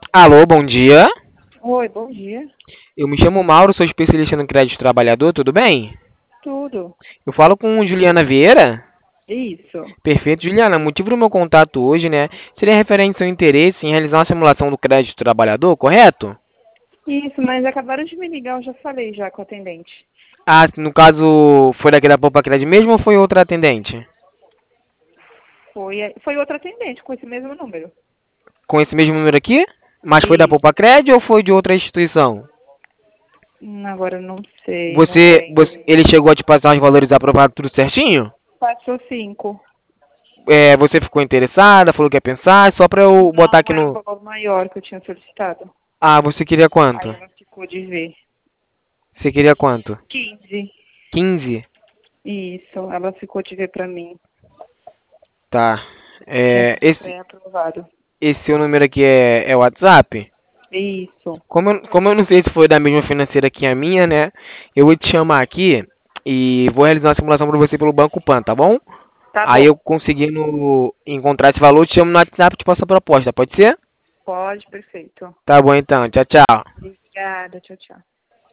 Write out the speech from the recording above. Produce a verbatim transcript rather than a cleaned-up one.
Alô, bom dia. Oi, bom dia. Eu me chamo Mauro, sou especialista no crédito trabalhador, tudo bem? Tudo. Eu falo com Juliana Vieira. Isso. Perfeito, Juliana. Motivo do meu contato hoje, né, seria referente ao seu interesse em realizar uma simulação do crédito trabalhador, correto? Isso, mas acabaram de me ligar, eu já falei já com o atendente. Ah, no caso, foi daqui da Poupa Crédito mesmo ou foi outra atendente? Foi, foi outro atendente com esse mesmo número. Com esse mesmo número aqui? Mas foi da Isso. Poupa Crédito ou foi de outra instituição? Hum, Agora eu não sei, não Você, lembro. você- ele chegou a te passar os valores aprovados tudo certinho? Passou cinco. É, você ficou interessada, falou que ia pensar, só pra eu botar Não, aqui era um no... valor maior que eu tinha solicitado. Ah, você queria Aí quanto? ela ficou de ver. Você queria quanto? Quinze. Quinze. Isso, ela ficou de ver pra mim. Tá. Já É, ficou esse, pré-aprovado. esse seu número aqui é, é o WhatsApp? Isso. Como eu, como eu não sei se foi da mesma financeira que a minha, né? Eu vou te chamar aqui e vou realizar uma simulação pra você pelo Banco Pan, tá bom? Tá Aí bom. eu conseguindo encontrar esse valor, eu te chamo no WhatsApp e te passo a proposta, pode ser? Pode, perfeito. Tá bom então, tchau, tchau. Obrigada, tchau, tchau.